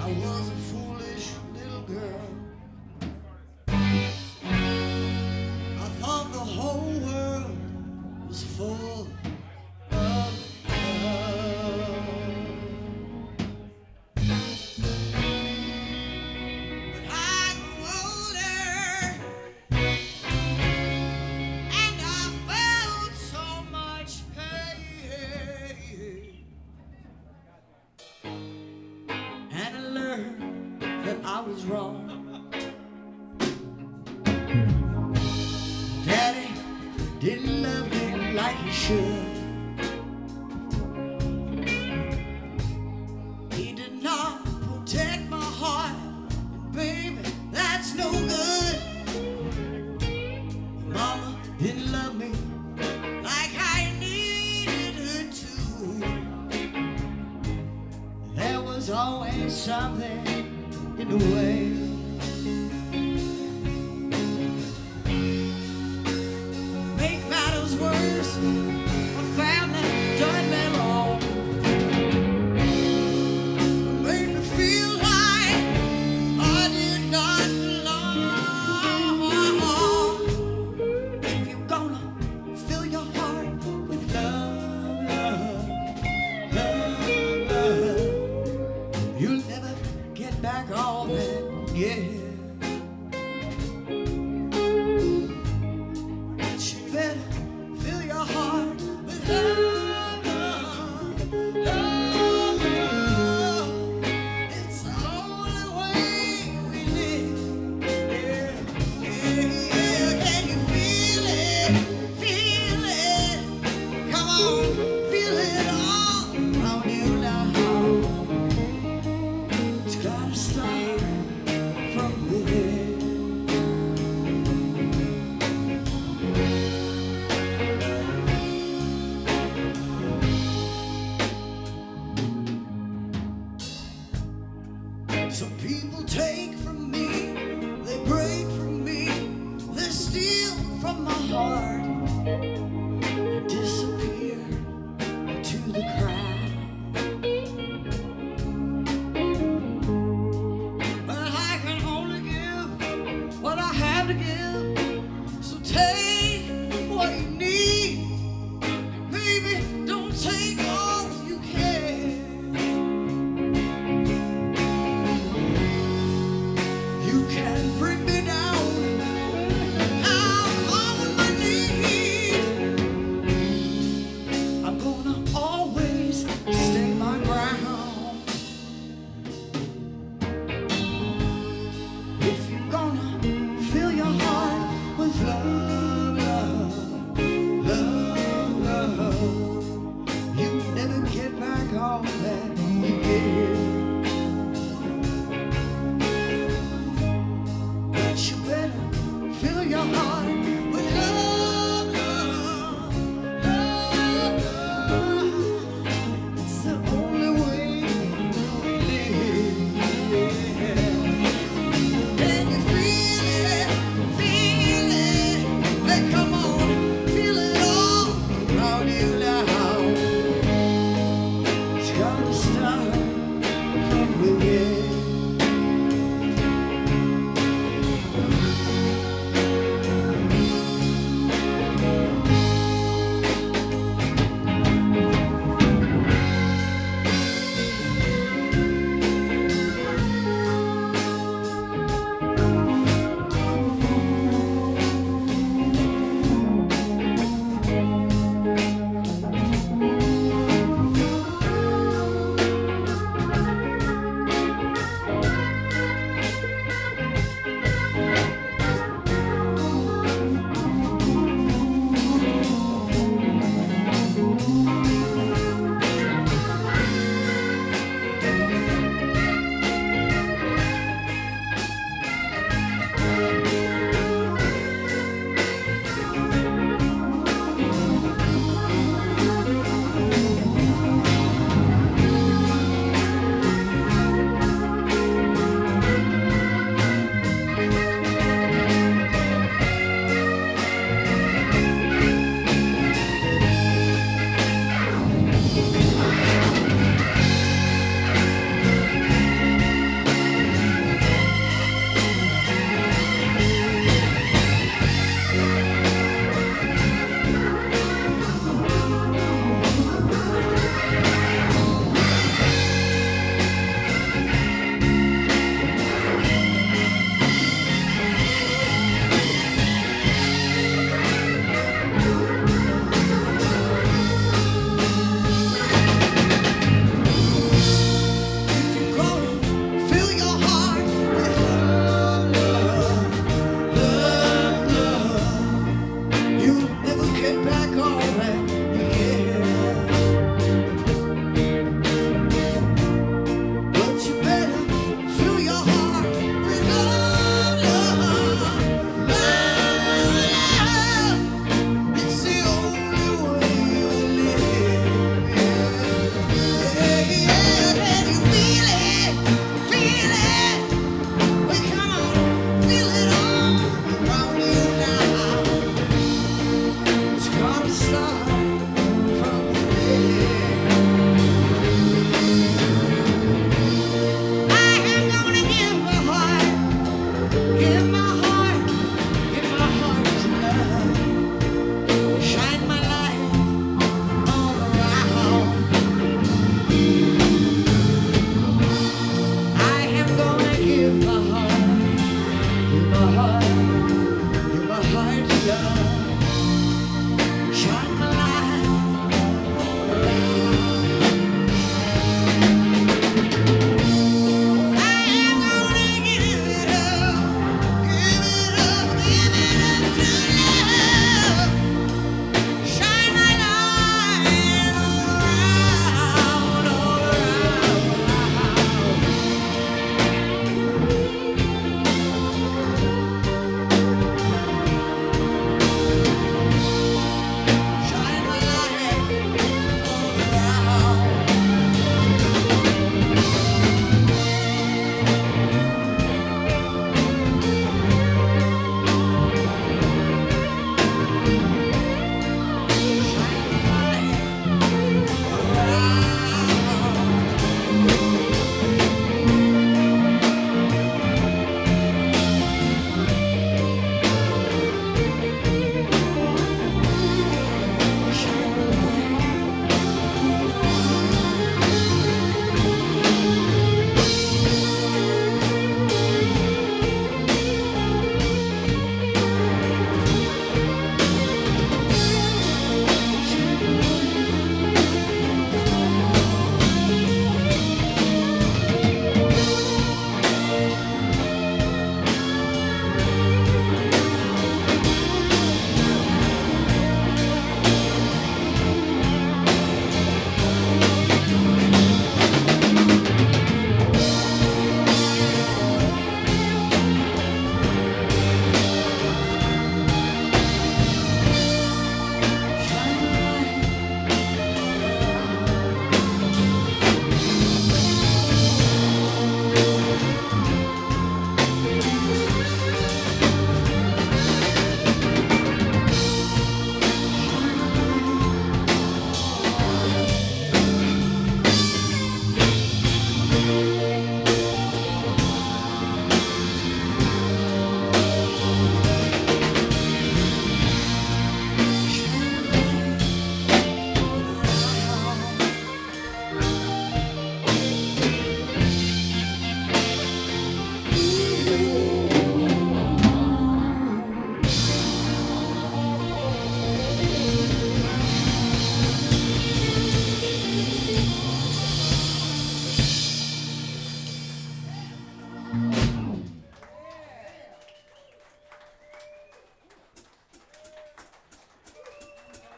I was a foolish little girl. I thought the whole world was full of love. But I grew older and I felt so much pain. And I learned that I was wrong. Daddy didn't love me like he should. He did not protect my heart, and baby, that's no good. Mama didn't love me like I needed her to. There was always something in the way. Make matters worse, my family done me wrong. Made me feel like I did not belong. If you're gonna fill your heart with love, love, love, you'll never get back all that, yeah. But you better fill your heart with love, love, love, love. It's the only way we live, yeah, yeah, yeah. Can you feel it? Feel it. Come on, feel it all around you now. It's gotta start from within. Some people take from me, they break from me, they steal from my heart and disappear into the crowd. But I can only give what I have to give, so take what you need. Baby, don't take all you can. You can bring me down. I'm on my knees. I'm gonna always stay my ground. If you're gonna fill your heart with love, love, love, love, you never get back all that you give. But you better fill your heart with love, love, love, love. It's the only way we live. Can you feel it? Feel it? Hey, come on, feel it all around you now. It's gotta start from within.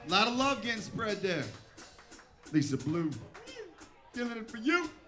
A lot of love getting spread there. Lisa Blue, feeling it for you.